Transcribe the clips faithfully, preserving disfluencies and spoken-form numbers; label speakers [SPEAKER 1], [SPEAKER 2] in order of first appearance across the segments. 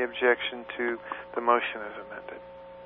[SPEAKER 1] objection to the motion as amended?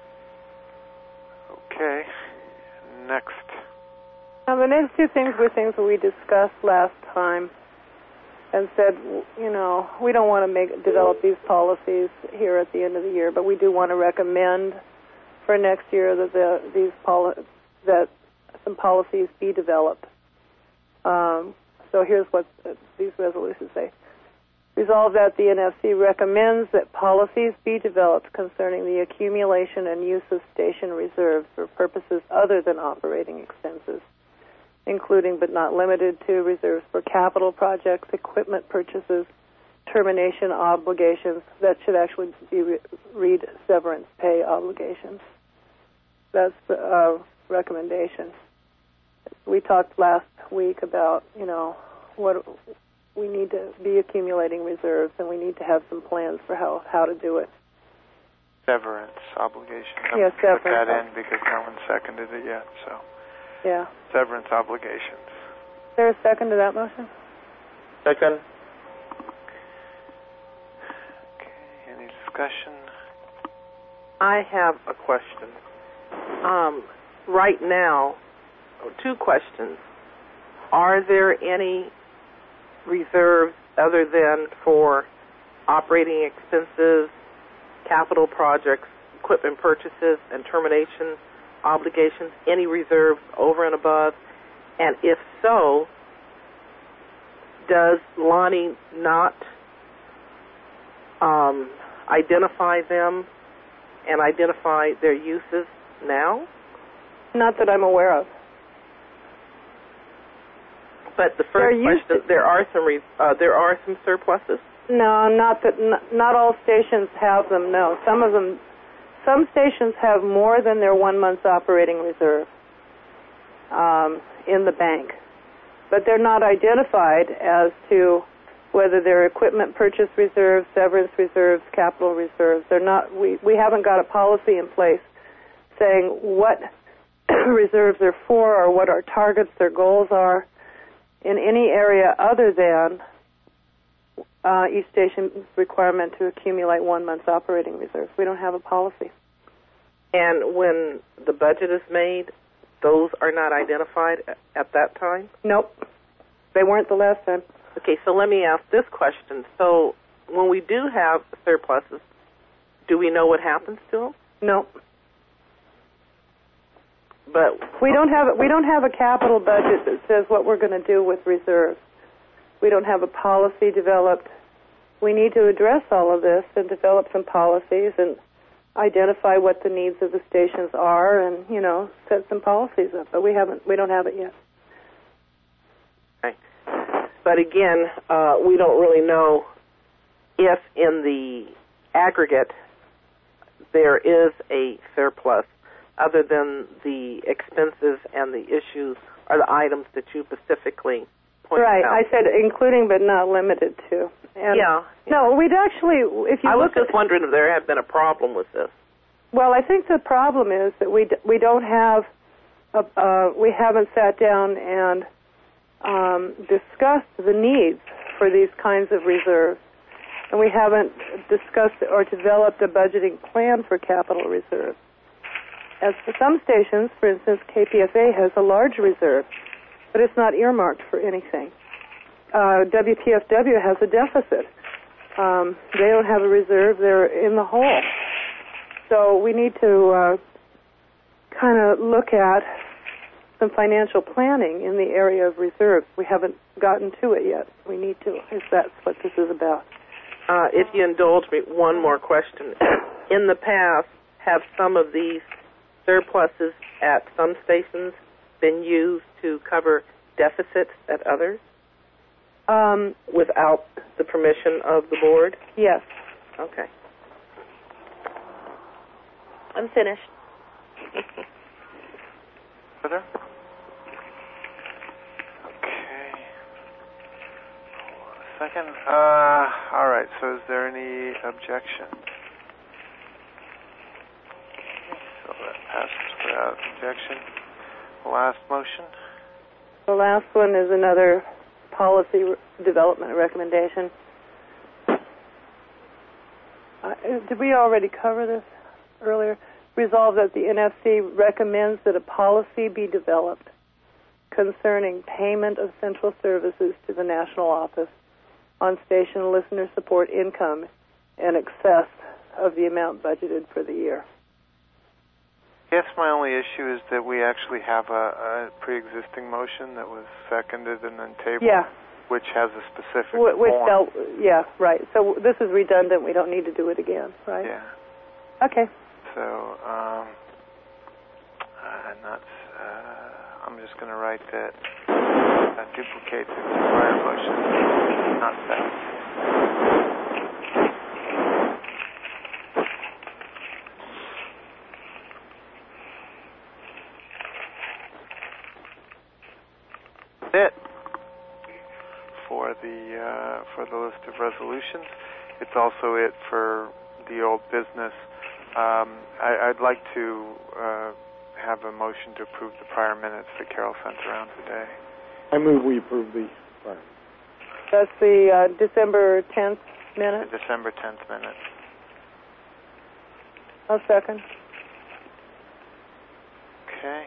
[SPEAKER 1] Okay. Next.
[SPEAKER 2] Now, the next two things were things that we discussed last time and said, you know, we don't want to make develop these policies here at the end of the year, but we do want to recommend for next year that the, these poli- that some policies be developed. Um, so here's what uh, these resolutions say. Resolved that the N F C recommends that policies be developed concerning the accumulation and use of station reserves for purposes other than operating expenses, including but not limited to reserves for capital projects, equipment purchases, termination obligations. That should actually be re- read severance pay obligations. That's the uh, recommendation. We talked last week about, you know, what we need to be accumulating reserves, and we need to have some plans for how, how to do it.
[SPEAKER 1] Severance obligation.
[SPEAKER 2] Yes,
[SPEAKER 1] yeah, severance.
[SPEAKER 2] Put
[SPEAKER 1] that in because no one seconded it yet, so.
[SPEAKER 2] Yeah.
[SPEAKER 1] Severance obligations.
[SPEAKER 2] Is there a second to that motion?
[SPEAKER 3] Second.
[SPEAKER 1] Okay, any discussion?
[SPEAKER 3] I have a question. Um, right now, two questions. Are there any reserves other than for operating expenses, capital projects, equipment purchases, and termination obligations? Any reserves over and above? And if so, does Lonnie not um, identify them and identify their uses now?
[SPEAKER 2] Not that I'm aware of.
[SPEAKER 3] But the first question, there are some re- uh, there are some surpluses.
[SPEAKER 2] No, not that. N- not all stations have them. No, some of them. Some stations have more than their one month's operating reserve um, in the bank, but they're not identified as to whether they're equipment purchase reserves, severance reserves, capital reserves. They're not. We we haven't got a policy in place saying what reserves are for or what our targets, their goals are in any area other than uh, each station's requirement to accumulate one month's operating reserves. We don't have a policy.
[SPEAKER 3] And when the budget is made, those are not identified at that time?
[SPEAKER 2] Nope. They weren't the last time.
[SPEAKER 3] Okay, so let me ask this question. So when we do have surpluses, do we know what happens to them?
[SPEAKER 2] Nope.
[SPEAKER 3] But
[SPEAKER 2] we don't have we don't have a capital budget that says what we're going to do with reserves. We don't have a policy developed. We need to address all of this and develop some policies and identify what the needs of the stations are, and you know, set some policies up. But we haven't. We don't have it yet.
[SPEAKER 3] Okay. But again, uh, we don't really know if in the aggregate there is a surplus, other than the expenses and the issues or the items that you specifically pointed
[SPEAKER 2] right.
[SPEAKER 3] out.
[SPEAKER 2] Right. I said including but not limited to. And
[SPEAKER 3] yeah.
[SPEAKER 2] No, we'd actually, if you
[SPEAKER 3] I
[SPEAKER 2] look
[SPEAKER 3] was just
[SPEAKER 2] at,
[SPEAKER 3] wondering if there had been a problem with this.
[SPEAKER 2] Well, I think the problem is that we d- we don't have, a, uh, we haven't sat down and um, discussed the needs for these kinds of reserves, and we haven't discussed or developed a budgeting plan for capital reserves. As for some stations, for instance, K P F A has a large reserve, but it's not earmarked for anything. Uh, W P F W has a deficit. Um, they don't have a reserve. They're in the hole. So we need to uh, kind of look at some financial planning in the area of reserves. We haven't gotten to it yet. We need to, if that's what this is about.
[SPEAKER 3] Uh, if you indulge me, one more question. In the past, have some of these surpluses at some stations been used to cover deficits at others
[SPEAKER 2] um,
[SPEAKER 3] without the permission of the board?
[SPEAKER 2] Yes.
[SPEAKER 3] Okay.
[SPEAKER 4] I'm finished.
[SPEAKER 1] Further? Okay. Hold on a second. Uh, all right, so is there any objection? So that passes without objection. Last motion.
[SPEAKER 2] The last one is another policy re- development recommendation. Uh, did we already cover this earlier? Resolve that the N F C recommends that a policy be developed concerning payment of central services to the national office on station listener support income in excess of the amount budgeted for the year.
[SPEAKER 1] Yes, my only issue is that we actually have a, a pre-existing motion that was seconded and then tabled,
[SPEAKER 2] yeah.
[SPEAKER 1] which has a specific
[SPEAKER 2] Wh- which
[SPEAKER 1] form.
[SPEAKER 2] dealt, yeah, right. So this is redundant. We don't need to do it again, right?
[SPEAKER 1] Yeah.
[SPEAKER 2] Okay.
[SPEAKER 1] So, um, uh, not, uh, I'm just going to write that uh, duplicates the prior motion, not second. It for the uh, for the list of resolutions. It's also it for the old business. Um, I, I'd like to uh, have a motion to approve the prior minutes that Carol sent around today.
[SPEAKER 4] I move we approve the prior.
[SPEAKER 2] That's the uh, December tenth minute.
[SPEAKER 1] The December tenth minutes.
[SPEAKER 2] I'll second.
[SPEAKER 1] Okay.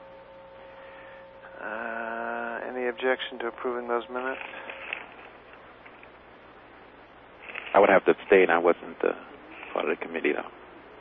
[SPEAKER 1] Uh, any objection to approving those minutes?
[SPEAKER 5] I would have to abstain. I wasn't uh, part of the committee, though.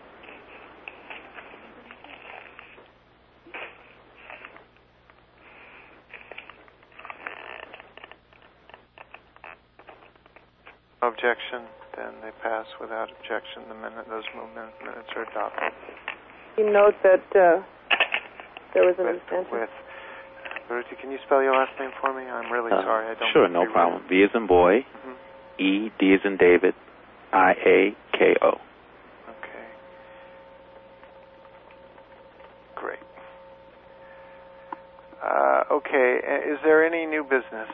[SPEAKER 1] No objection. Then they pass without objection. The minute those movement minutes are adopted.
[SPEAKER 2] You note that uh, there was an
[SPEAKER 1] With,
[SPEAKER 2] extension.
[SPEAKER 1] with Ruthie, can you spell your last name for me? I'm really
[SPEAKER 5] Uh,
[SPEAKER 1] sorry. I don't.
[SPEAKER 5] Sure, no problem. B as in boy,
[SPEAKER 1] Mm-hmm.
[SPEAKER 5] E, D as in David, I A K O.
[SPEAKER 1] Okay. Great. Uh, okay. Is there any new business?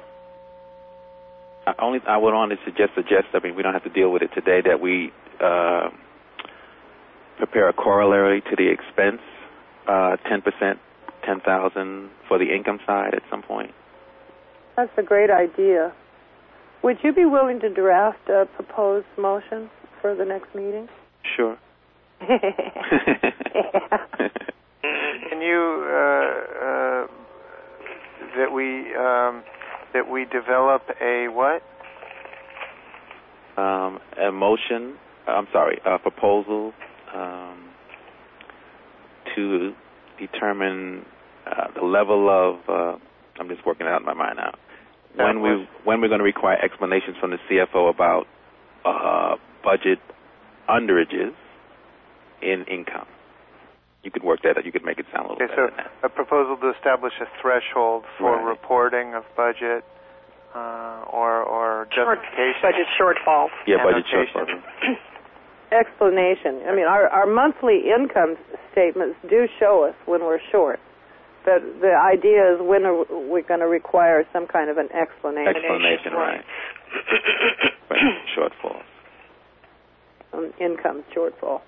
[SPEAKER 5] I only I would only suggest suggest. I mean, we don't have to deal with it today. That we uh, prepare a corollary to the expense, uh, ten percent, ten thousand for the income side at some point.
[SPEAKER 2] That's a great idea. Would you be willing to draft a proposed motion for the next meeting?
[SPEAKER 5] Sure.
[SPEAKER 2] Yeah.
[SPEAKER 1] Can you uh, uh, that we um, that we develop a what?
[SPEAKER 5] Um, a motion. I'm sorry, a proposal um, to determine uh, the level of. Uh, I'm just working it out in my mind now.
[SPEAKER 1] That
[SPEAKER 5] When we
[SPEAKER 1] was-
[SPEAKER 5] when we're going to require explanations from the C F O about uh, budget underages in income. You could work that out. You could make it sound a little
[SPEAKER 1] Okay,
[SPEAKER 5] better
[SPEAKER 1] so
[SPEAKER 5] than that.
[SPEAKER 1] a proposal to establish a threshold for
[SPEAKER 5] Right.
[SPEAKER 1] reporting of budget uh, or or justification.
[SPEAKER 3] Budget shortfall.
[SPEAKER 5] Yeah, budget
[SPEAKER 1] annotation.
[SPEAKER 5] shortfall.
[SPEAKER 2] Explanation. I mean, our, our monthly income statements do show us when we're short. But the idea is when are we going to require some kind of an explanation?
[SPEAKER 5] Explanation, right. Right. Shortfall.
[SPEAKER 2] Um, income shortfall.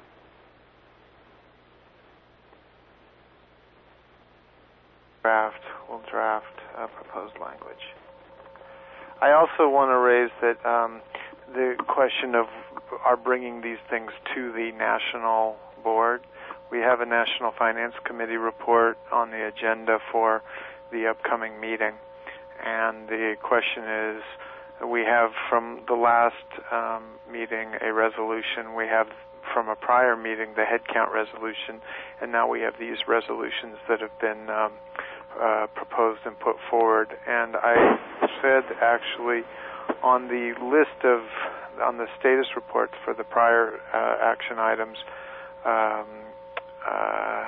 [SPEAKER 1] Draft. We'll draft uh, proposed language. I also want to raise that um, the question of our bringing these things to the national board. We have a National Finance Committee report on the agenda for the upcoming meeting, and the question is, we have from the last um, meeting a resolution, we have from a prior meeting the headcount resolution, and now we have these resolutions that have been um, uh, proposed and put forward. And I said actually on the list of, on the status reports for the prior uh, action items, um, uh,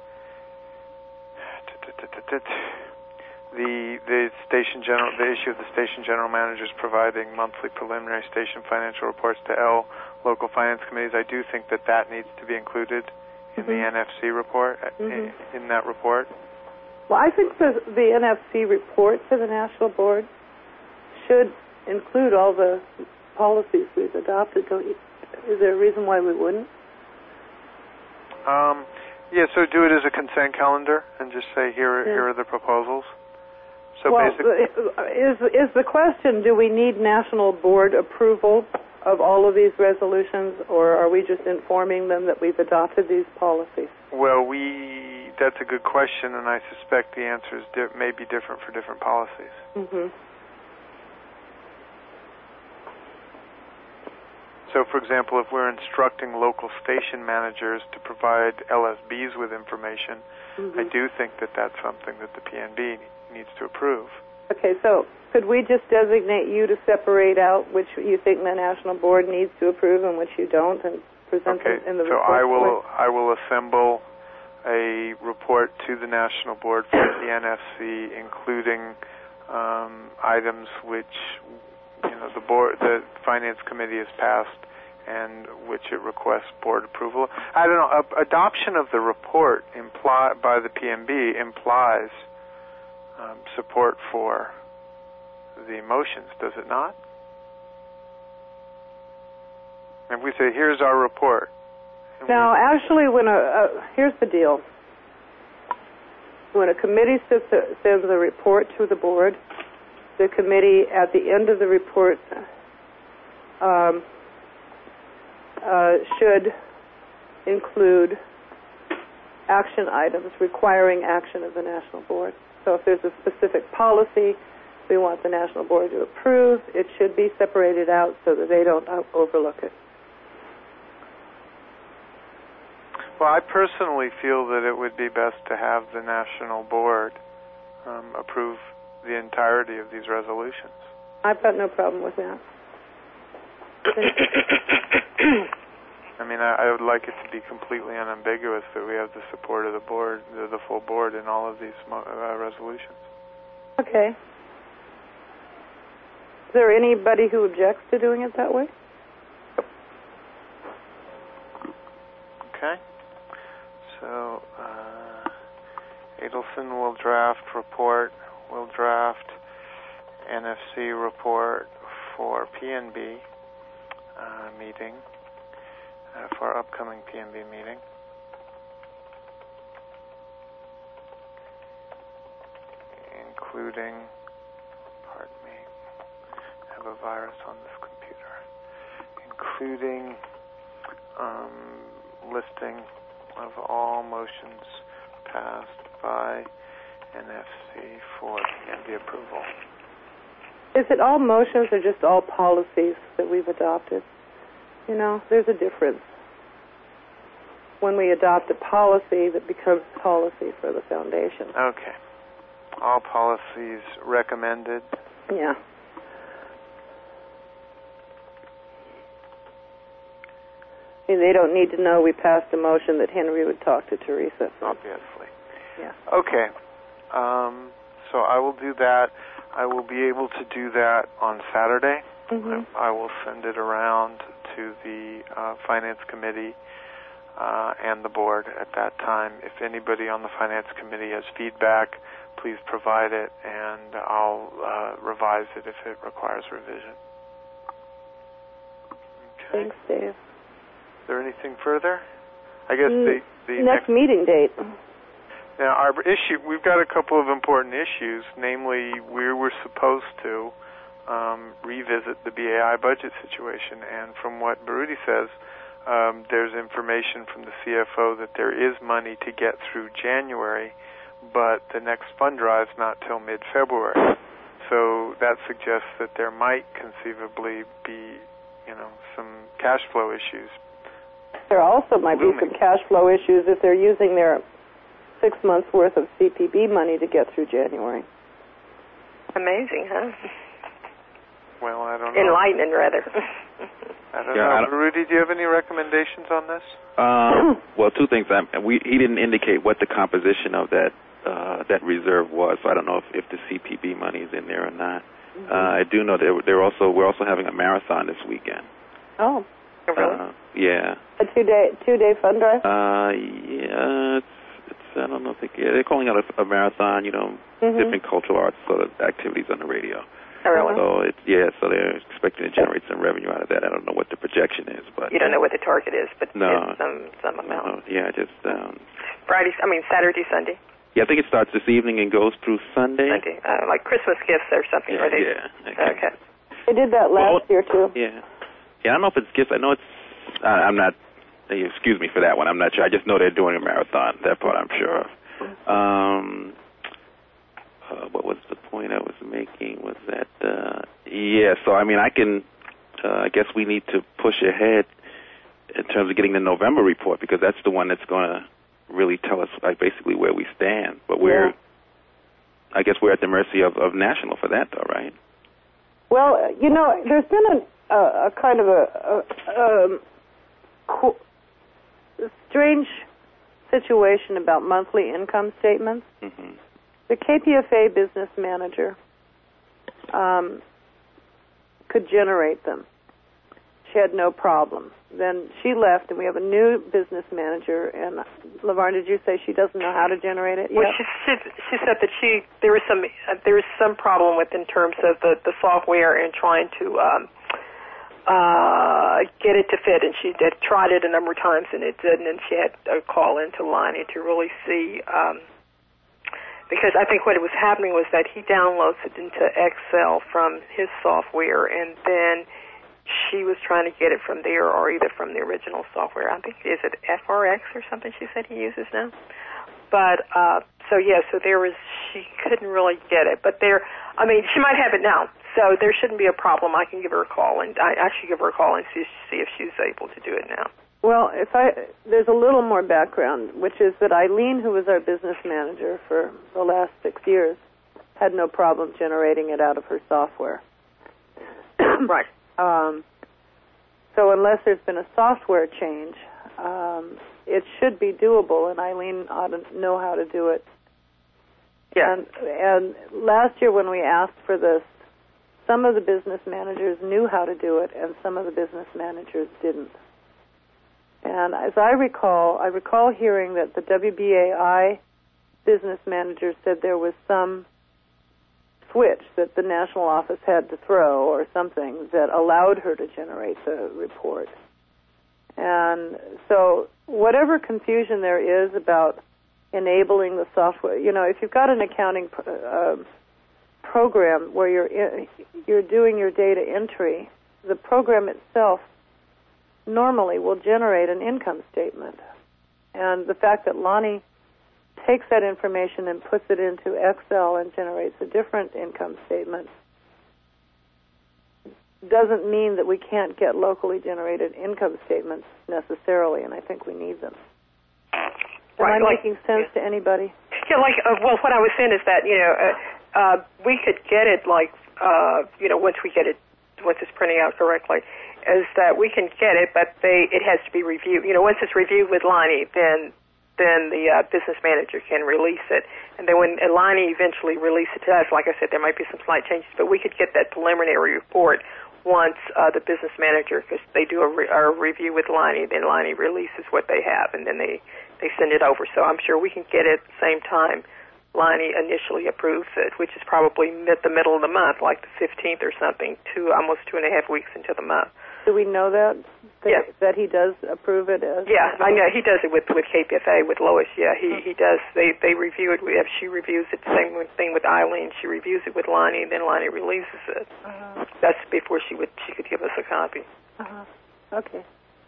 [SPEAKER 1] the the station general, the issue of the station general managers providing monthly preliminary station financial reports to L local finance committees. I do think that that needs to be included in
[SPEAKER 2] Mm-hmm.
[SPEAKER 1] the N F C report.
[SPEAKER 2] Mm-hmm.
[SPEAKER 1] In, in that report.
[SPEAKER 2] Well, I think the, the N F C report to the national board should include all the policies we've adopted. Don't you, is there a reason why we wouldn't?
[SPEAKER 1] Um, yeah, so do it as a consent calendar and just say here,
[SPEAKER 2] Yeah.
[SPEAKER 1] here are the proposals. So
[SPEAKER 2] well,
[SPEAKER 1] basically,
[SPEAKER 2] is is the question: do we need national board approval of all of these resolutions, or are we just informing them that we've adopted these policies?
[SPEAKER 1] Well, we that's a good question, and I suspect the answers di- may be different for different policies.
[SPEAKER 2] Mm-hmm.
[SPEAKER 1] So, for example, if we're instructing local station managers to provide L S Bs with information, mm-hmm. I do think that that's something that the P N B needs to approve. Okay,
[SPEAKER 2] so could we just designate you to separate out which you think the National Board needs to approve and which you don't, and present
[SPEAKER 1] okay,
[SPEAKER 2] them in the
[SPEAKER 1] so
[SPEAKER 2] report?
[SPEAKER 1] I will I will assemble a report to the National Board for the N F C, including um, items which you know the board, the Finance Committee has passed, and which it requests board approval. I don't know. A, adoption of the report imply by the P M B implies um, support for the motions, does it not? If we say, "Here's our report."
[SPEAKER 2] Now, actually, when a uh, here's the deal. When a committee sends a, sends a report to the board, the committee, at the end of the report, um, uh, should include action items requiring action of the National Board. So if there's a specific policy we want the National Board to approve, it should be separated out so that they don't overlook it.
[SPEAKER 1] Well, I personally feel that it would be best to have the National Board um, approve the entirety of these resolutions.
[SPEAKER 2] I've got no problem with that.
[SPEAKER 1] I mean, I, I would like it to be completely unambiguous that we have the support of the board, the, the full board, in all of these uh, resolutions.
[SPEAKER 2] Okay. Is there anybody who objects to doing it that way?
[SPEAKER 1] Okay. So, uh, Adelson will draft report, will draft N F C report for P N B uh, meeting, uh, for our upcoming P N B meeting. Including, pardon me, I have a virus on this computer, including um, listing of all motions passed by N F C for P N B approval.
[SPEAKER 2] Is it all motions or just all policies that we've adopted? You know, there's a difference. When we adopt a policy that becomes policy for the foundation.
[SPEAKER 1] Okay. All policies recommended.
[SPEAKER 2] Yeah. They don't need to know we passed a motion that Henry would talk to Teresa.
[SPEAKER 1] Obviously.
[SPEAKER 2] Yeah.
[SPEAKER 1] Okay. Um, so I will do that. I will be able to do that on Saturday.
[SPEAKER 2] Mm-hmm.
[SPEAKER 1] I, I will send it around to the uh, Finance Committee uh, and the board at that time. If anybody on the Finance Committee has feedback, please provide it, and I'll uh, revise it if it requires revision. Okay.
[SPEAKER 2] Thanks, Dave.
[SPEAKER 1] Is there anything further? I guess
[SPEAKER 2] mm,
[SPEAKER 1] the, the
[SPEAKER 2] next, next meeting date.
[SPEAKER 1] Now, our issue, we've got a couple of important issues. Namely, we were supposed to um, revisit the B A I budget situation, and from what Baruti says, um, there's information from the C F O that there is money to get through January, but the next fund drive's not till mid-February. So that suggests that there might conceivably be, you know, some cash flow issues.
[SPEAKER 2] There also might
[SPEAKER 1] looming.
[SPEAKER 2] be some cash flow issues if they're using their six months worth of C P B money to get through January.
[SPEAKER 3] Amazing, huh?
[SPEAKER 1] Well, I don't know.
[SPEAKER 3] Enlightening, rather.
[SPEAKER 1] I don't
[SPEAKER 5] yeah,
[SPEAKER 1] know.
[SPEAKER 5] I don't
[SPEAKER 1] Rudy, do you have any recommendations on this?
[SPEAKER 5] Um, well, two things. Um, we, he didn't indicate what the composition of that uh, that reserve was, so I don't know if, if the C P B money is in there or not. Mm-hmm. Uh, I do know that they're also we're also having a marathon this weekend.
[SPEAKER 2] Oh,
[SPEAKER 3] really?
[SPEAKER 5] Uh, yeah.
[SPEAKER 2] A two day two day fund drive.
[SPEAKER 5] Uh, yeah. It's, it's I don't know if they, yeah, they're calling it a, a marathon. You know,
[SPEAKER 2] mm-hmm.
[SPEAKER 5] different cultural arts sort of activities on the radio.
[SPEAKER 3] Oh, really?
[SPEAKER 5] So it's yeah. So they're expecting to generate some revenue out of that. I don't know what the projection is, but
[SPEAKER 3] you don't know what the target is, but
[SPEAKER 5] no,
[SPEAKER 3] it's some some amount.
[SPEAKER 5] No, yeah, just um,
[SPEAKER 3] Friday. I mean Saturday, Sunday.
[SPEAKER 5] Yeah, I think it starts this evening and goes through Sunday.
[SPEAKER 3] Sunday, uh, like Christmas gifts or something.
[SPEAKER 5] Yeah,
[SPEAKER 3] or they,
[SPEAKER 5] yeah. Okay.
[SPEAKER 3] okay.
[SPEAKER 2] They did that last
[SPEAKER 5] well,
[SPEAKER 2] year too.
[SPEAKER 5] Yeah. Yeah, I don't know if it's gifts. I know it's. Uh, I'm not. Uh, excuse me for that one. I'm not sure. I just know they're doing a marathon. That part I'm sure of. Um, uh, what was the point I was making? Was that? Uh, yeah. So I mean, I can. Uh, I guess we need to push ahead in terms of getting the November report because that's the one that's going to really tell us like basically where we stand. But we're.
[SPEAKER 2] Yeah.
[SPEAKER 5] I guess we're at the mercy of, of National for that, though, right?
[SPEAKER 2] Well, you know, there's been a, a, a kind of a, a, um, co- a strange situation about monthly income statements.
[SPEAKER 5] Mm-hmm.
[SPEAKER 2] The K P F A business manager um, could generate them. She had no problem. Then she left, and we have a new business manager. And LaVarn, did you say she doesn't know how to generate it yet?
[SPEAKER 6] Well, she, she, she said that she there was some uh, there was some problem with in terms of the, the software and trying to um, uh, get it to fit. And she did tried it a number of times, and it didn't. And she had to call into Lonnie to really see. Um, because I think what was happening was that he downloads it into Excel from his software, and then she was trying to get it from there or either from the original software. I think, is it F R X or something she said he uses now? But, uh, so yeah, so there was, she couldn't really get it. But there, I mean, she might have it now, so there shouldn't be a problem. I can give her a call, and I actually give her a call and see, see if she's able to do it now.
[SPEAKER 2] Well, if I, there's a little more background, which is that Eileen, who was our business manager for the last six years, had no problem generating it out of her software.
[SPEAKER 6] Right.
[SPEAKER 2] Um, so unless there's been a software change, um, it should be doable, and Eileen ought to know how to do it.
[SPEAKER 6] Yeah.
[SPEAKER 2] And, and last year when we asked for this, some of the business managers knew how to do it, and some of the business managers didn't. And as I recall, I recall hearing that the W B A I business manager said there was some switch that the national office had to throw or something that allowed her to generate the report. And so whatever confusion there is about enabling the software, you know, if you've got an accounting uh, program where you're in, you're doing your data entry, the program itself normally will generate an income statement. And the fact that Lonnie takes that information and puts it into Excel and generates a different income statement doesn't mean that we can't get locally generated income statements necessarily, and I think we need them. Am
[SPEAKER 6] Right,
[SPEAKER 2] I
[SPEAKER 6] like,
[SPEAKER 2] making sense
[SPEAKER 6] yeah.
[SPEAKER 2] to anybody?
[SPEAKER 6] Yeah, like, uh, well, what I was saying is that, you know, uh, uh, we could get it, like, uh, you know, once we get it, once it's printing out correctly, is that we can get it, but they it has to be reviewed. You know, once it's reviewed with Lonnie, then then the uh, business manager can release it. And then when Lonnie eventually releases it to us, like I said, there might be some slight changes, but we could get that preliminary report once uh, the business manager, because they do a, re- a review with Lonnie, then Lonnie releases what they have, and then they, they send it over. So I'm sure we can get it at the same time Lonnie initially approves it, which is probably mid the middle of the month, like the fifteenth or something, two almost two and a half weeks into the month.
[SPEAKER 2] Do we know that? That,
[SPEAKER 6] yeah.
[SPEAKER 2] that he does approve it? As
[SPEAKER 6] yeah, I know. He does it with, with K P F A, with Lois. Yeah, he, he does. They they review it. If she reviews it, same thing with Eileen. She reviews it with Lonnie, and then Lonnie releases it.
[SPEAKER 2] Uh-huh.
[SPEAKER 6] That's before she would she could give us a copy.
[SPEAKER 2] Uh-huh. Okay.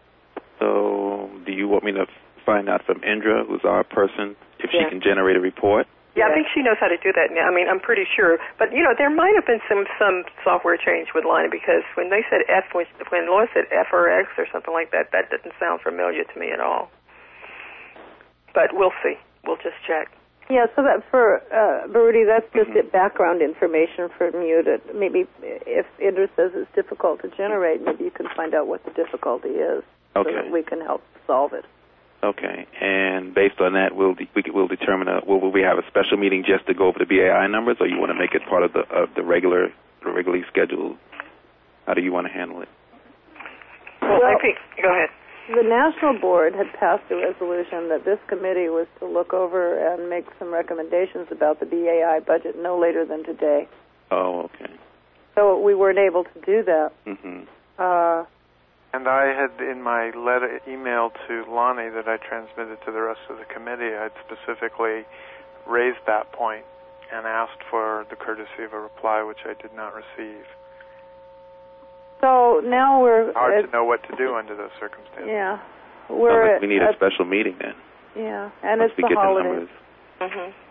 [SPEAKER 5] So do you want me to find out from Indra, who's our person, if
[SPEAKER 2] Yeah.
[SPEAKER 5] she can generate a report?
[SPEAKER 6] Yeah, I think she knows how to do that now. I mean, I'm pretty sure. But, you know, there might have been some, some software change with Lonnie, because when they said F, when, when Laura said F R X or something like that, that didn't sound familiar to me at all. But we'll see. We'll just check.
[SPEAKER 2] Yeah, so that for, uh, Baruti, that's just
[SPEAKER 5] Mm-hmm.
[SPEAKER 2] it, background information from you to maybe if Indra says it's difficult to generate, maybe you can find out what the difficulty is
[SPEAKER 5] Okay.
[SPEAKER 2] so that we can help solve it.
[SPEAKER 5] Okay, and based on that, we'll de- we will determine. A, will, will we have a special meeting just to go over the B A I numbers, or you want to make it part of the of the regular, the regularly scheduled? How do you want to handle it?
[SPEAKER 6] Well,
[SPEAKER 2] Well,
[SPEAKER 6] I think, go ahead.
[SPEAKER 2] The National Board had passed a resolution that this committee was to look over and make some recommendations about the B A I budget no later than today.
[SPEAKER 5] Oh, okay.
[SPEAKER 2] So we weren't able to do that.
[SPEAKER 5] Mm-hmm.
[SPEAKER 2] Uh,
[SPEAKER 1] And I had, in my letter email to Lonnie that I transmitted to the rest of the committee, I had specifically raised that point and asked for the courtesy of a reply, which I did not receive.
[SPEAKER 2] so now we're
[SPEAKER 1] Hard
[SPEAKER 2] at,
[SPEAKER 1] to know what to do under those circumstances.
[SPEAKER 2] Yeah,
[SPEAKER 5] Sounds
[SPEAKER 2] we're
[SPEAKER 5] like we need
[SPEAKER 2] at,
[SPEAKER 5] a special meeting then.
[SPEAKER 2] Yeah, and
[SPEAKER 5] Once
[SPEAKER 2] it's
[SPEAKER 5] we
[SPEAKER 2] the
[SPEAKER 5] get
[SPEAKER 2] holidays.
[SPEAKER 5] The numbers.
[SPEAKER 6] Mhm.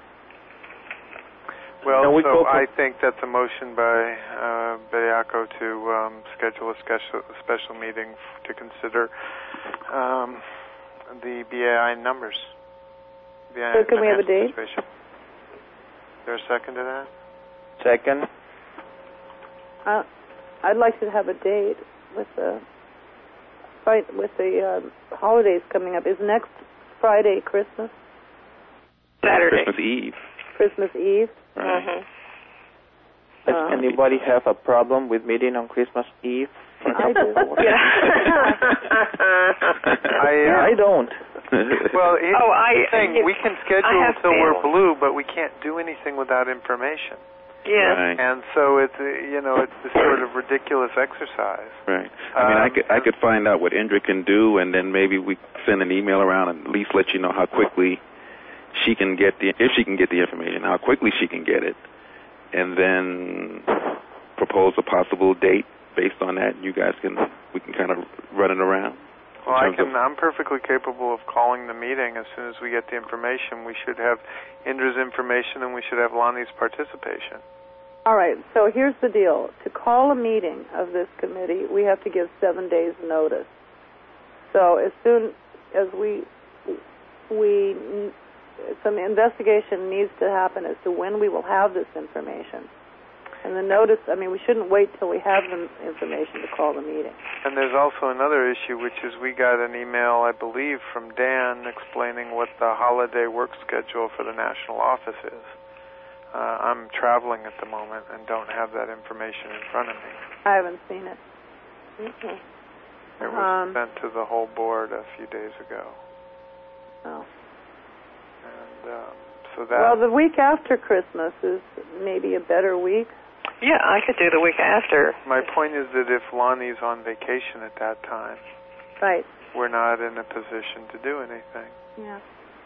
[SPEAKER 1] Well,
[SPEAKER 7] we
[SPEAKER 1] so
[SPEAKER 7] go
[SPEAKER 1] I think that's a motion by uh, Bediako to um, schedule a special, special meeting f- to consider um, the B A I numbers. B A I
[SPEAKER 2] So can we have a date?
[SPEAKER 1] Situation. Is there a second to that?
[SPEAKER 7] Second.
[SPEAKER 2] Uh, I'd like to have a date with the right with the uh, holidays coming up. Is next Friday Christmas?
[SPEAKER 6] Saturday.
[SPEAKER 5] Christmas Eve.
[SPEAKER 2] Christmas Eve.
[SPEAKER 5] Right.
[SPEAKER 6] Mhm.
[SPEAKER 7] Does
[SPEAKER 2] Um,
[SPEAKER 7] anybody have a problem with meeting on Christmas Eve?
[SPEAKER 2] I do.
[SPEAKER 1] I, uh,
[SPEAKER 7] I don't.
[SPEAKER 1] Well, here's
[SPEAKER 6] Oh, I-
[SPEAKER 1] the thing.
[SPEAKER 6] it-
[SPEAKER 1] we can
[SPEAKER 6] I
[SPEAKER 1] schedule
[SPEAKER 6] have
[SPEAKER 1] until we're
[SPEAKER 6] family.
[SPEAKER 1] blue, but we can't do anything without information.
[SPEAKER 6] Yeah.
[SPEAKER 5] Right.
[SPEAKER 1] And so it's, uh, you know, it's this sort of ridiculous exercise.
[SPEAKER 5] Right. I mean, I
[SPEAKER 1] Um,
[SPEAKER 5] could I could find out what Indra can do, and then maybe we send an email around and at least let you know how quickly she can get the if she can get the information, how quickly she can get it, and then propose a possible date based on that. You guys can we can kind of run it around.
[SPEAKER 1] Well, I
[SPEAKER 5] terms
[SPEAKER 1] can.
[SPEAKER 5] of-
[SPEAKER 1] I'm perfectly capable of calling the meeting as soon as we get the information. We should have Indra's information, and we should have Lonnie's participation.
[SPEAKER 2] All right. So here's the deal: to call a meeting of this committee, we have to give seven days notice. So as soon as we we some investigation needs to happen as to when we will have this information. And the notice, I mean, we shouldn't wait till we have the information to call the meeting.
[SPEAKER 1] And there's also another issue, which is we got an email, I believe, from Dan explaining what the holiday work schedule for the national office is. Uh, I'm traveling at the moment and don't have that information in front of me.
[SPEAKER 2] I haven't seen it.
[SPEAKER 6] Mhm.
[SPEAKER 1] It was
[SPEAKER 2] Um,
[SPEAKER 1] sent to the whole board a few days ago.
[SPEAKER 2] Oh.
[SPEAKER 1] And um, so that...
[SPEAKER 2] Well, the week after Christmas is maybe a better week.
[SPEAKER 6] Yeah, I could do the week after.
[SPEAKER 1] My point is that if Lonnie's on vacation at that time,
[SPEAKER 2] Right.
[SPEAKER 1] we're not in a position to do anything.
[SPEAKER 2] Yeah.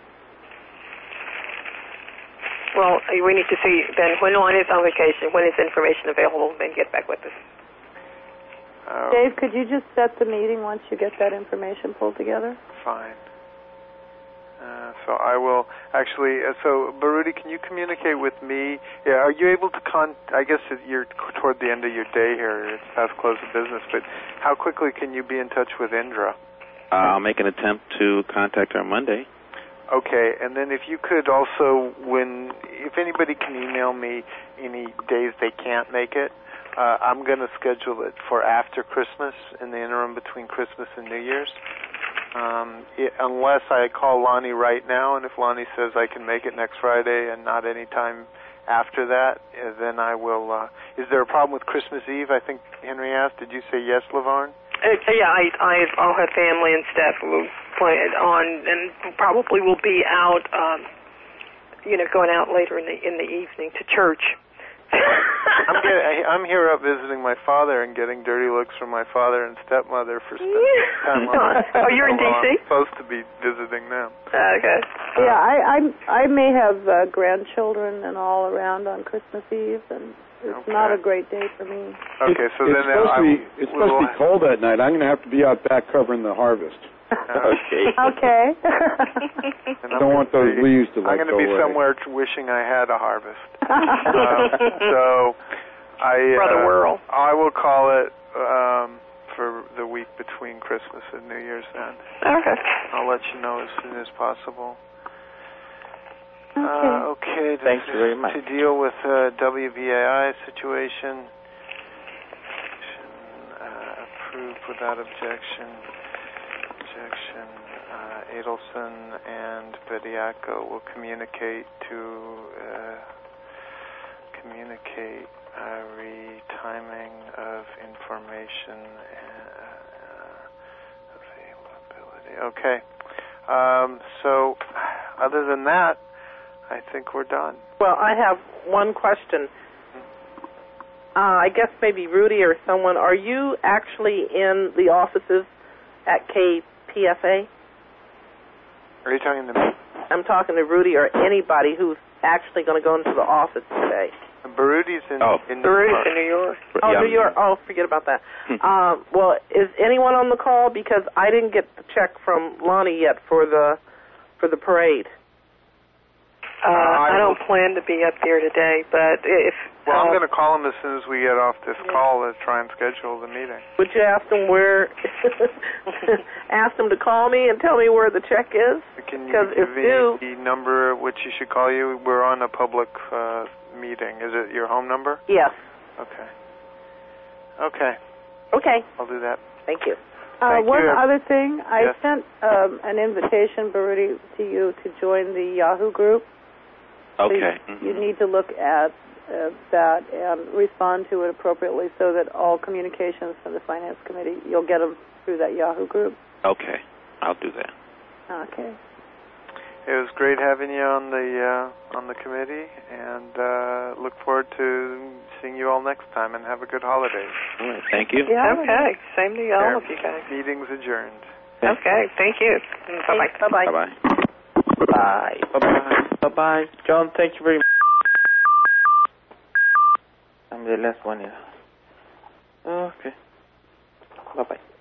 [SPEAKER 6] Well, we need to see then when Lonnie is on vacation, when is information available, then get back with us.
[SPEAKER 1] Uh,
[SPEAKER 2] Dave, could you just set the meeting once you get that information pulled together?
[SPEAKER 1] Fine. Uh, so I will actually. Uh, so Baruti, can you communicate with me? Yeah, are you able to con? I guess that you're toward the end of your day here. It's past close of business. But how quickly can you be in touch with Indra?
[SPEAKER 5] I'll make an attempt to contact her Monday.
[SPEAKER 1] Okay, and then if you could also, when if anybody can email me any days they can't make it, uh, I'm going to schedule it for after Christmas, in the interim between Christmas and New Year's. Um, it, unless I call Lonnie right now, and if Lonnie says I can make it next Friday and not any time after that, uh, then I will. Uh, is there a problem with Christmas Eve? I think Henry asked. Did you say yes, LaVarn?
[SPEAKER 6] Uh, yeah, I, I, I'll have family and stuff who plan on, and probably will be out, um, you know, going out later in the in the evening to church.
[SPEAKER 1] I'm, get, I'm here up visiting my father and getting dirty looks from my father and stepmother for spending time on.
[SPEAKER 6] Oh, you're in D C?
[SPEAKER 1] I'm supposed to be visiting them.
[SPEAKER 6] Okay.
[SPEAKER 2] Yeah, I I, I may have uh, grandchildren and all around on Christmas Eve, and it's
[SPEAKER 1] Okay.
[SPEAKER 2] not a great day for me.
[SPEAKER 1] Okay, so
[SPEAKER 4] it's
[SPEAKER 1] then
[SPEAKER 4] supposed
[SPEAKER 1] I,
[SPEAKER 4] to be, it's supposed to be cold that night. I'm going to have to be out back covering the harvest.
[SPEAKER 7] Okay.
[SPEAKER 2] Okay.
[SPEAKER 1] And
[SPEAKER 4] I don't want those
[SPEAKER 1] be,
[SPEAKER 4] leaves to
[SPEAKER 1] I'm
[SPEAKER 4] like
[SPEAKER 1] going
[SPEAKER 4] go
[SPEAKER 1] to be
[SPEAKER 4] away.
[SPEAKER 1] somewhere t- wishing I had a harvest. um, so I
[SPEAKER 6] Brother
[SPEAKER 1] uh,
[SPEAKER 6] Whirl.
[SPEAKER 1] I will call it um, for the week between Christmas and New Year's. Then
[SPEAKER 6] Okay.
[SPEAKER 1] I'll let you know as soon as possible.
[SPEAKER 2] Okay.
[SPEAKER 1] Uh, okay. to-
[SPEAKER 7] Thank you very much.
[SPEAKER 1] To deal with uh, W B A I situation, uh, approved without objection. Objection. Uh, Adelson and Bediako will communicate to uh, communicate uh, retiming of information uh, availability. Okay. Um, so, other than that, I think we're done.
[SPEAKER 3] Well, I have one question. Uh, I guess maybe Rudy or someone, are you actually in the offices at K P F A?
[SPEAKER 1] Are you talking to me?
[SPEAKER 3] I'm talking to Rudy or anybody who's actually going to go into the office today.
[SPEAKER 1] Baruti's in,
[SPEAKER 5] Oh.
[SPEAKER 1] in New
[SPEAKER 6] Baruti's
[SPEAKER 1] York.
[SPEAKER 6] in New York.
[SPEAKER 3] Oh,
[SPEAKER 5] Yeah,
[SPEAKER 3] New York. Oh, forget about that. um, well, is anyone on the call? Because I didn't get the check from Lonnie yet for the for the parade.
[SPEAKER 6] Uh,
[SPEAKER 1] I
[SPEAKER 6] I don't plan to be up there today, but if
[SPEAKER 1] Well,
[SPEAKER 6] uh,
[SPEAKER 1] I'm going to call him as soon as we get off this
[SPEAKER 6] Yeah.
[SPEAKER 1] call to try and schedule the meeting.
[SPEAKER 3] Would you ask them where? Ask them to call me and tell me where the check is.
[SPEAKER 1] Can you
[SPEAKER 3] 'Cause
[SPEAKER 1] give
[SPEAKER 3] if
[SPEAKER 1] me
[SPEAKER 3] you-
[SPEAKER 1] the number at which you should call you? We're on a public uh, meeting. Is it your home number?
[SPEAKER 3] Yes.
[SPEAKER 1] Okay. Okay,
[SPEAKER 3] Okay.
[SPEAKER 1] I'll do that.
[SPEAKER 3] Thank you.
[SPEAKER 2] Uh,
[SPEAKER 1] Thank
[SPEAKER 2] one
[SPEAKER 1] you.
[SPEAKER 2] other thing, I
[SPEAKER 1] Yes.
[SPEAKER 2] sent um, an invitation, Baruti, to you to join the Yahoo group. So
[SPEAKER 5] Okay.
[SPEAKER 2] you,
[SPEAKER 5] Mhm.
[SPEAKER 2] you need to look at uh, that and respond to it appropriately so that all communications from the Finance Committee, you'll get them through that Yahoo group.
[SPEAKER 5] Okay. I'll do that.
[SPEAKER 2] Okay.
[SPEAKER 1] It was great having you on the uh, on the committee, and uh, look forward to seeing you all next time. And have a good holiday.
[SPEAKER 5] All right. Thank you.
[SPEAKER 2] Yeah.
[SPEAKER 6] okay, same to all of you guys.
[SPEAKER 1] Meeting's adjourned.
[SPEAKER 6] Okay, thank you. Bye bye.
[SPEAKER 3] Bye-bye.
[SPEAKER 5] Bye-bye.
[SPEAKER 3] Bye.
[SPEAKER 7] Bye-bye. Bye-bye. John, thank you very much. I'm the last one here. Okay. Bye-bye.